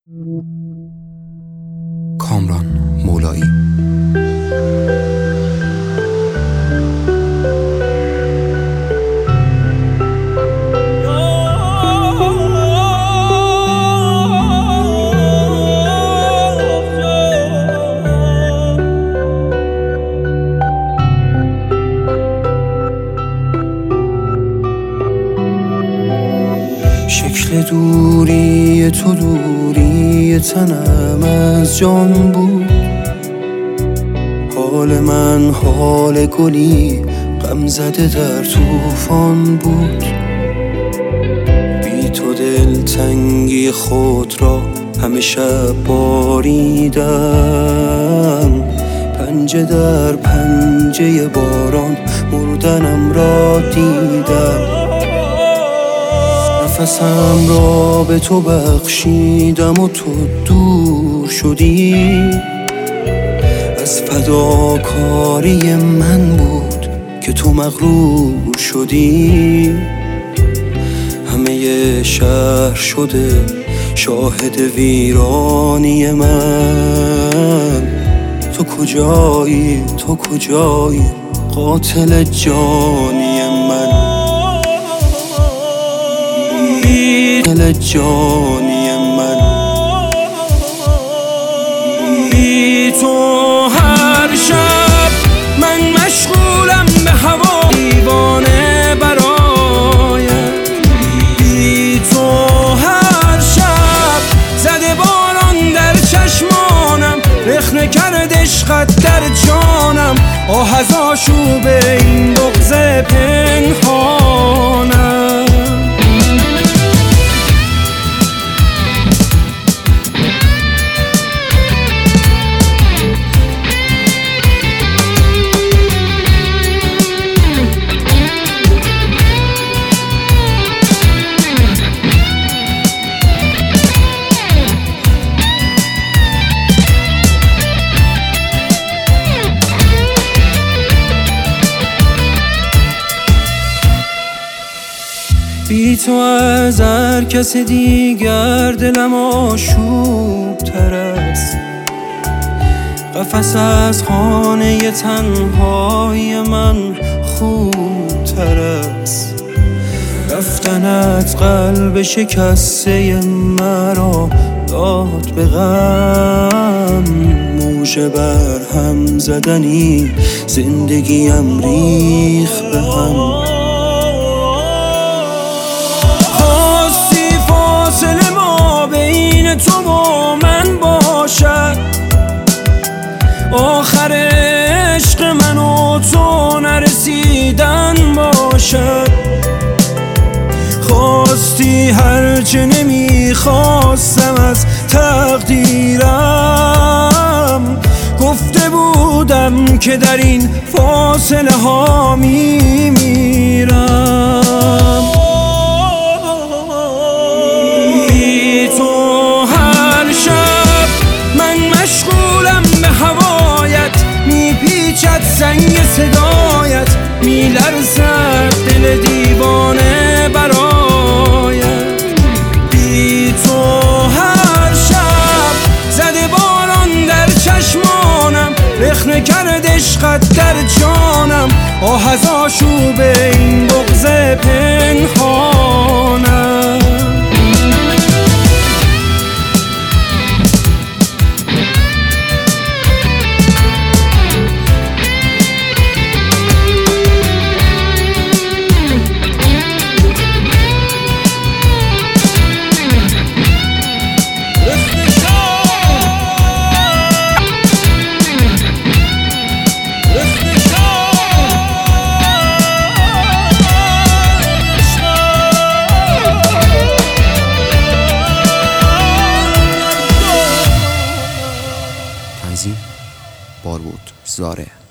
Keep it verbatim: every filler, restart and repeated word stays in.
کامران مولایی. شکل دوری تو دوری تنم از جان بود، حال من حال گلی غم زده در طوفان بود. بی تو دلتنگی خود را همه شب باریدم، پنجه در پنجه باران مردنم را دیدم. نفسم را به تو بخشیدم و تو دور شدی، از فداکاری من بود که تو مغرور شدی. همه شهر شده شاهد ویرانی من، تو کجایی تو کجایی قاتل جانی من، قاتل جانی من. بی تو هر شب من مشغولم به هوا، دیوانه برایت. بی تو هر شب زده باران در چشمانم، رخنه کرد عشقت در جانم، آه از آشوب این بغض پنهانم. بی تو از هر کس دیگر دلم آشوب تر است، قفس از خانه تنهای من خوب تر است. رفتنت قلب شکسته مرا داد به غم، موج بر هم زدنی زندگیم ریخت به هم. تو با من باشد، آخر عشق من و تو نرسیدن باشد. خواستی هرچه نمیخواستم از تقدیرم، گفته بودم که در این فاصله ها میمیرم. زنگ صدایت میلرزد دل دیوانه برایت. بی تو هر شب زده باران در چشمانم، رخنه کرد عشقت در جانم، آه از آشوب این بغض پنهانم. تنظیم بارود زاره.